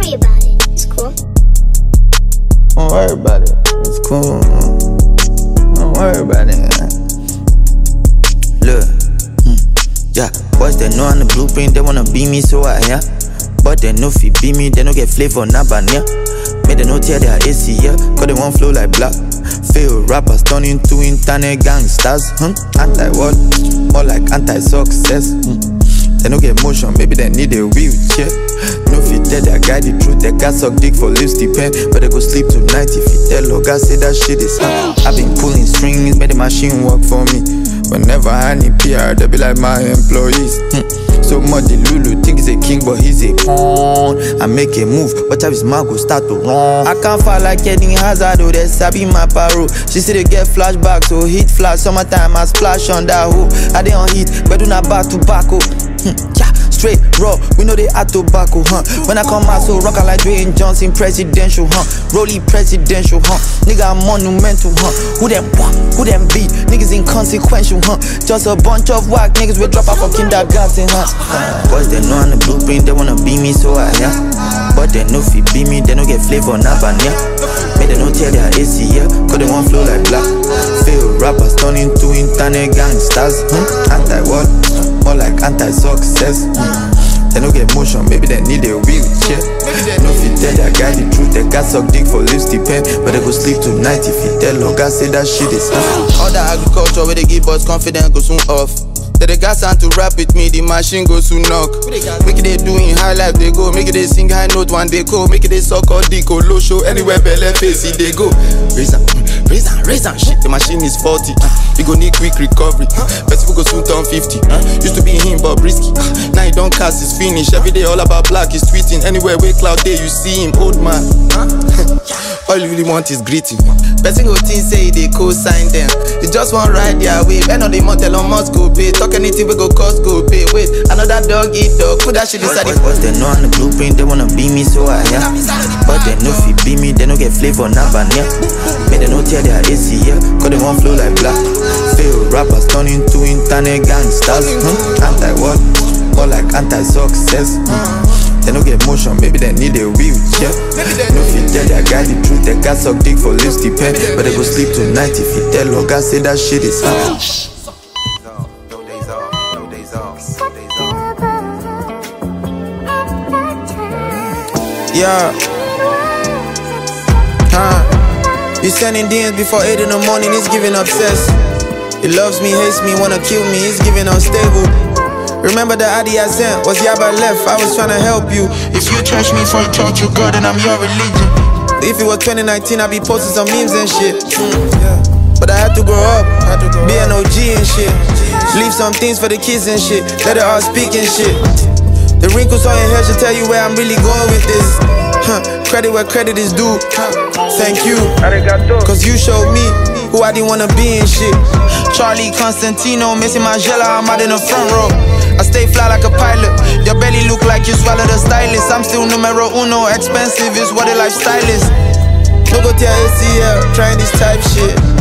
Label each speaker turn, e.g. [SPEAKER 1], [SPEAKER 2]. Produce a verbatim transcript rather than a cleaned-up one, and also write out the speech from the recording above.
[SPEAKER 1] worry about it. It's cool.
[SPEAKER 2] Don't worry about it. It's cool. Don't worry about it. Look, hmm. yeah, boys they know on the blueprint, they wanna be me, so I yeah. But they know if you be me, they don't get flavor, not banana. Made they no tear their A C, yeah, cause they won't flow like black. Fail rappers turn into internet gangsters. Hmm? Anti-what? More like anti-success. Hmm? They don't get motion, maybe they need a wheelchair. No fit tell their guy the truth, they got suck dick for lips depend. But they go sleep tonight if you tell Loga say that shit is hard. I've been pulling strings, made the machine work for me. Whenever I need P R, they be like my employees. Hmm. So much the Lulu think he's a king, but he's a pawn. I make a move, but his mouth go start to run. I can't fight like Eden Hazard, oh, that's Sabi my paro. She said they get flashback, so hit flash. Summertime I splash on that hoe. I dey on hit, but do not back to back, oh. Hmm, yeah, straight raw, we know they add tobacco, huh? When I come out, so rock like Dwayne Johnson, presidential, huh? Rolly presidential, huh? Nigga, I'm monumental, huh? Who them what? Who them be? Niggas inconsequential, huh? Just a bunch of whack niggas will drop out for kindergarten, huh? Boys they know on the blueprint, they wanna be me, so I yeah. But they know if you be me, they don't get flavor, not banana. Made they no tear their A C, yeah, cause they won't flow like black. Fail rappers turn into internet gangsters, hmm? Anti-what? More like anti-success. Hmm? They don't get motion, maybe they need a wheelchair. No fit tell their guy the truth, they got suck dick for lips depend. But they go sleep tonight if you tell Loga say that shit is hard.
[SPEAKER 3] All the agriculture where they give us confidence go soon off. That they got sound to rap with me, the machine goes to knock. Make it they doing high life, they go. Make it they sing high note one they go. Make it they suck or dick or low show. Anywhere belly face it they go. Raise on, raise on, raise on shit. The machine is faulty. Uh, we gon' need quick recovery. Uh, best people go soon turn fifty. Uh, used to be him but risky. Uh, now he don't cast his finish. Every day all about black is tweeting. Anywhere where cloud day you see him, old man. Uh, all you really want is greeting. Person go think say they co-sign them. You just want ride their way. End on the motel on must go pay. Talk anything we go cost go pay. Wait, another dog eat dog. Put that shit inside the
[SPEAKER 2] boys they know on the blueprint, they wanna be me, so I yeah. But they know if you be me, they don't get flavor, not banana. Made they no tear their A C, yeah, cause they won't flow like black. Fail rappers turn into internet gangsters. Hmm? Anti-what? More like anti-success. Hmm? They don't get motion, maybe they need a wheelchair. No fit tell their guy the truth, they got suck dick for lips depend. But they go sleep tonight if you tell Loga say that shit is hard.
[SPEAKER 3] No days off, no days off, no days off.
[SPEAKER 2] Yeah. Huh. You sending D Ms before eight in the morning, he's giving obsessed. He loves me, hates me, wanna kill me, he's giving unstable. Remember the I D I sent, was Yaba left, I was trying to help you. If you trash me for a church, you God, then I'm your religion. If it was twenty nineteen, I'd be posting some memes and shit. Yeah. But I had to grow up, be an O G and shit. Leave some things for the kids and shit, let it all speak and shit. The wrinkles on your hair should tell you where I'm really going with this. Huh. Credit where credit is due. Thank you, cause you showed me who I didn't wanna be and shit. Charlie Constantino, missing my Jella, I'm out in the front row. I stay fly like a pilot. Your belly look like you swallowed a stylist. I'm still numero uno, expensive is what a lifestyle is. No go to A C L, trying this type shit.